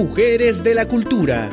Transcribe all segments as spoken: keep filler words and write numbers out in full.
Mujeres de la Cultura.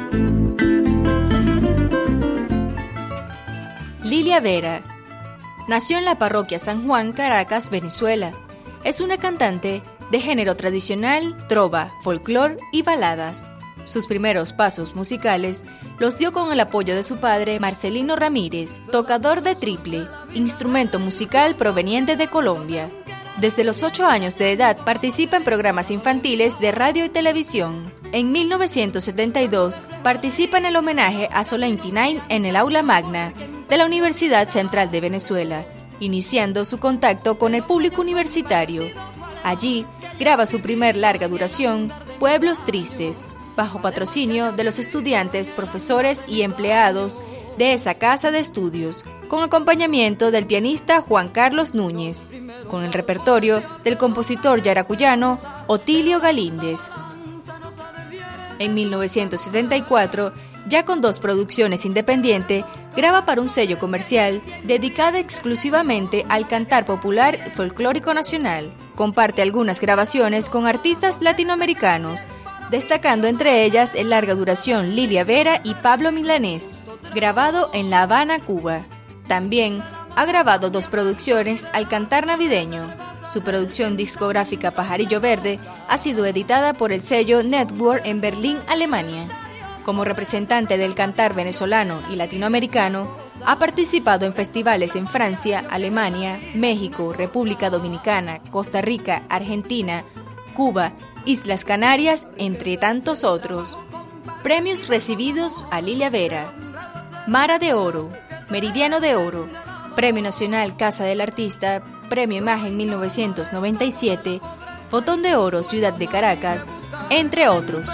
Lilia Vera nació en la parroquia San Juan, Caracas, Venezuela. Es una cantante de género tradicional, trova, folclor y baladas. Sus primeros pasos musicales los dio con el apoyo de su padre Marcelino Ramírez, tocador de triple, instrumento musical proveniente de Colombia. Desde los ocho años de edad participa en programas infantiles de radio y televisión. En mil novecientos setenta y dos participa en el homenaje a Solange Knime en el aula magna de la Universidad Central de Venezuela, iniciando su contacto con el público universitario. Allí graba su primer larga duración, Pueblos Tristes, bajo patrocinio de los estudiantes, profesores y empleados de esa casa de estudios, con acompañamiento del pianista Juan Carlos Núñez, con el repertorio del compositor yaracuyano Otilio Galíndez. En mil novecientos setenta y cuatro, ya con dos producciones independientes, graba para un sello comercial dedicada exclusivamente al cantar popular y folclórico nacional. Comparte algunas grabaciones con artistas latinoamericanos, destacando entre ellas el larga duración Lilia Vera y Pablo Milanés, grabado en La Habana, Cuba. También ha grabado dos producciones al cantar navideño. Su producción discográfica Pajarillo Verde ha sido editada por el sello Network en Berlín, Alemania. Como representante del cantar venezolano y latinoamericano, ha participado en festivales en Francia, Alemania, México, República Dominicana, Costa Rica, Argentina, Cuba, Islas Canarias, entre tantos otros. Premios recibidos a Lilia Vera: Mara de Oro, Meridiano de Oro, Premio Nacional Casa del Artista, Premio Imagen mil novecientos noventa y siete, Botón de Oro Ciudad de Caracas, entre otros.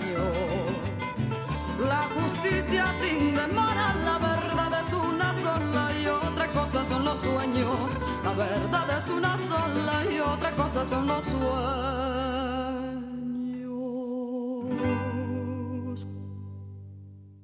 La justicia sin demora, la verdad es una sola y otra cosa son los sueños. La verdad es una sola y otra cosa son los sueños.